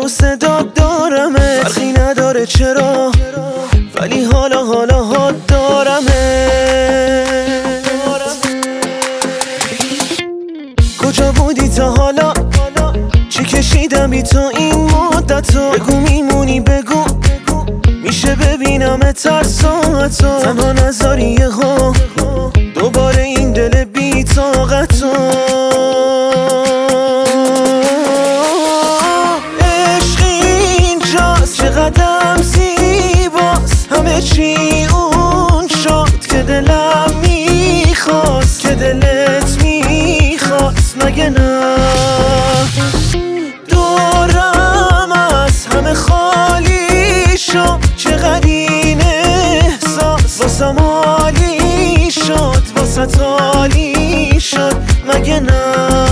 و صدا دارمه، فرقی نداره چرا، ولی حالا دارمه. کجا بودی تا حالا؟ چی کشیدم بی تو این مدتو؟ بگو میمونی، بگو میشه ببینم ترساتو. تنها نذاری یهو دوباره این دل بی طاقتو. عشق اینجاست، چقدرم زیباست، همه چی اون شد که دلم میخواست، که دلت میخواست، مگه نه؟ دورم از همه خالی شد، چقدر این احساس واسم عالی شد، واسه عالی شد، مگه نه؟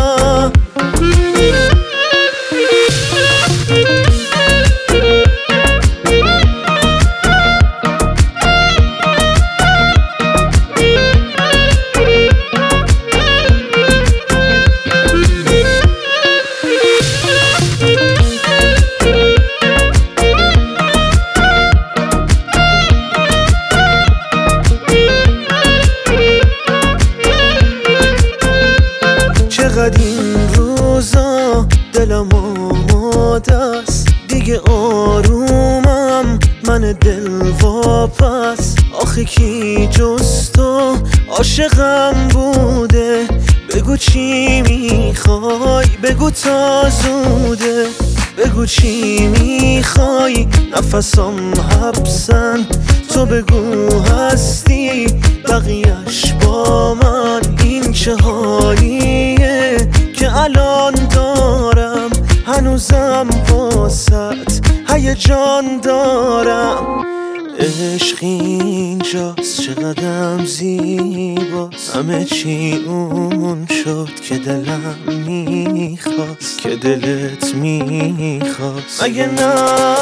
چقدر این روزا دلم آماده است، دیگه آرومم من دل واپس. آخه کی جز تو عاشقم بوده؟ بگو چی میخوای، بگو تا زوده، بگو چی میخوای، نفسم حبسن. تو بگو هستی، بقیهش با من. این چه حالیه که الان دارم، هنوزم واسط هیجان دارم. عشق اینجاست، چقدرم زیباست، همه چی اون شد که دلم میخواست، که دلت میخواست، مگه نه؟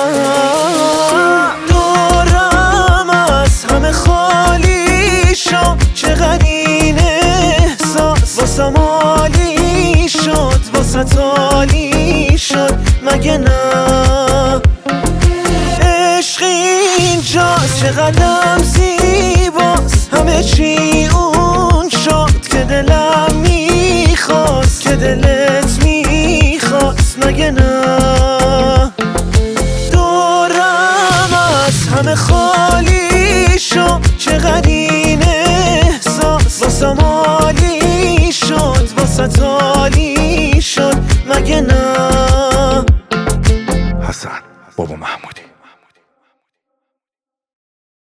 دورم از همه خالی شد، چقدر این احساس واسم عالی شد، واسه عالی شد، مگه نه؟ عشق اینجاست، چقدرم زیباست، همه چی